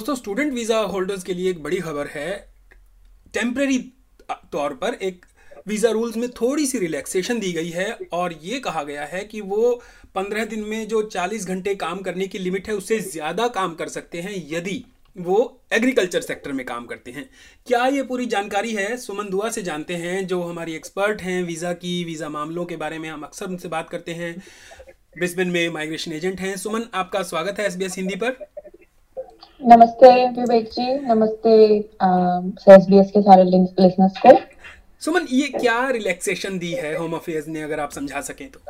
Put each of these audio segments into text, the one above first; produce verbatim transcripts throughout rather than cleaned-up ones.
दोस्तों, student visa holders के लिए एक बड़ी खबर है। टेम्परेरी तौर पर एक वीज़ा रूल्स में थोड़ी सी रिलैक्सेशन दी गई है और ये कहा गया है कि वो पंद्रह दिन में जो चालीस घंटे काम करने की लिमिट है उससे ज़्यादा काम कर सकते हैं यदि वो एग्रीकल्चर सेक्टर में काम करते हैं। क्या ये पूरी जानकारी है? सुमन दुआ से जानते हैं, जो हमारी एक्सपर्ट हैं वीज़ा की, वीज़ा मामलों के बारे में हम अक्सर उनसे बात करते हैं। ब्रिस्बेन में माइग्रेशन एजेंट हैं। सुमन, आपका स्वागत है एसबीएस हिंदी पर। नमस्ते विवेक जी, नमस्ते एसबीएस के सारे लिसनर्स को। सुमन, ये क्या रिलैक्सेशन दी है होम अफेयर्स ने, अगर आप समझा सकें तो।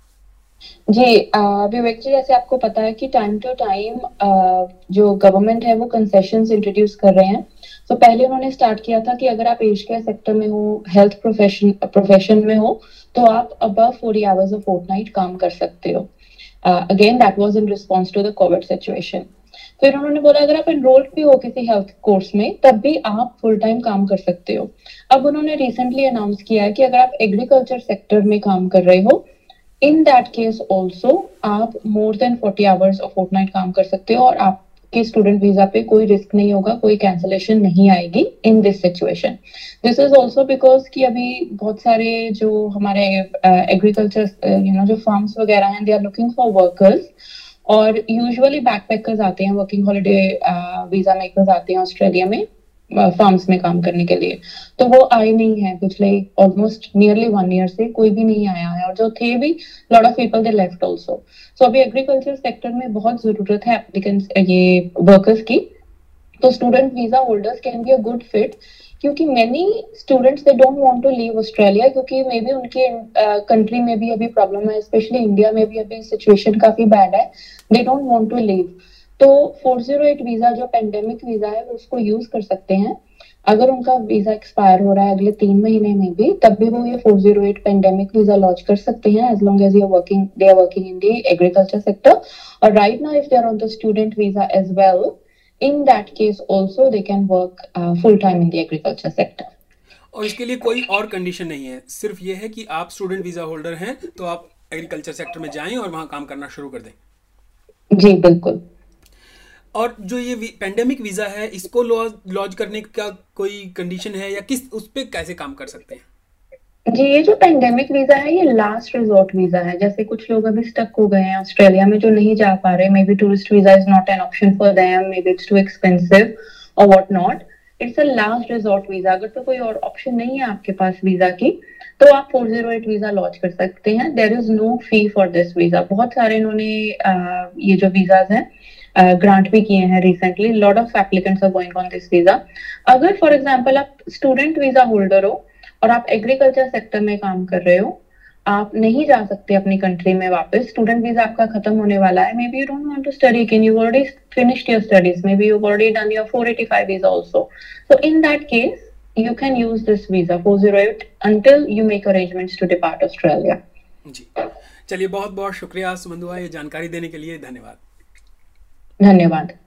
जी विवेक जी, जैसे आपको पता है कि टाइम टू टाइम जो गवर्नमेंट है वो कंसेशंस इंट्रोड्यूस कर रहे हैं। तो so, पहले उन्होंने स्टार्ट किया था कि अगर आप एज केयर सेक्टर में हो, हेल्थ प्रोफेशन प्रोफेशन में हो, तो आप above forty hours of fortnight काम कर सकते हो। Again that was in response to the covid situation. फिर उन्होंने बोला अगर आप एनरोल्ड भी हो किसी हेल्थ कोर्स में तब भी आप फुल टाइम काम कर सकते हो। अब उन्होंने रिसेंटली अनाउंस किया है कि अगर आप एग्रीकल्चर सेक्टर में काम कर रहे हो, इन दैट केस ऑल्सो आप more than forty hours of fortnight काम कर सकते हो और आपके स्टूडेंट वीजा पे कोई रिस्क नहीं होगा, कोई कैंसलेशन नहीं आएगी in this situation. This is also because कि अभी बहुत सारे जो हमारे एग्रीकल्चर यू नो जो फार्म्स वगैरह हैं, they are looking for workers और यूजुअली बैकपैकर्स आते हैं, वर्किंग हॉलिडे वीजा मेकर्स आते हैं ऑस्ट्रेलिया में फार्म्स में काम करने के लिए। तो वो आए नहीं है पिछले ऑलमोस्ट नियरली वन ईयर से, कोई भी नहीं आया है और जो थे भी lot of people they left also. So अभी एग्रीकल्चर सेक्टर में बहुत जरूरत है एप्लीकेंट्स ये वर्कर्स की। तो student visa holders can be a good fit, क्योंकि many students they don't want to leave Australia, क्योंकि मे बी उनके कंट्री uh, में भी अभी प्रॉब्लम है, स्पेशली इंडिया में भी अभी सिचुएशन काफी बैड है। They don't want to leave. तो फोर ज़ीरो एट वीजा जो पेंडेमिक वीजा है वो उसको यूज कर सकते हैं। अगर उनका वीजा एक्सपायर हो रहा है अगले तीन महीने में भी, तब भी वो ये four zero eight pandemic visa launch कर सकते हैं, as long as you are working they are working in the agriculture sector. और right now if they are on the student visa as well, in that case also they can work uh, full time in the agriculture sector। और इसके लिए कोई और condition नहीं है, सिर्फ ये है कि आप स्टूडेंट वीज़ा होल्डर हैं तो आप एग्रीकल्चर सेक्टर में जाएं और वहां काम करना शुरू कर दें। जी बिल्कुल। और जो ये पेंडेमिक वीज़ा है, इसको लॉन्च करने का कोई कंडीशन है या किस उस पर कैसे काम कर सकते हैं? जी, ये जो पेंडेमिक वीजा है ये लास्ट रिजॉर्ट वीजा है। जैसे कुछ लोग अभी स्टक हो गए हैं ऑस्ट्रेलिया में जो नहीं जा पा रहे, maybe tourist visa is not an option for them, maybe it's too expensive और what not. It's a last resort visa. अगर तो कोई और ऑप्शन नहीं है आपके पास वीजा की, तो आप four zero eight visa launch कर सकते हैं। There is no fee for this visa. बहुत सारे इन्होंने ये जो वीजाज हैं ग्रांट uh, भी किए हैं recently. Lot of applicants are going on this visa. अगर फॉर एग्जांपल आप स्टूडेंट वीजा होल्डर हो और आप एग्रीकल्चर सेक्टर में काम कर रहे हो, आप नहीं जा सकते अपनी कंट्री में वापस, स्टूडेंट वीजा आपका खत्म होने वाला है, maybe you don't want to study again, you already finished your studies, maybe you already done your four eighty five visa also. So in that case you can use this visa four zero eight until you make arrangements to depart Australia। जी, चलिए, बहुत बहुत शुक्रिया सुमन दुआ, ये जानकारी देने के लिए। धन्यवाद। धन्यवाद।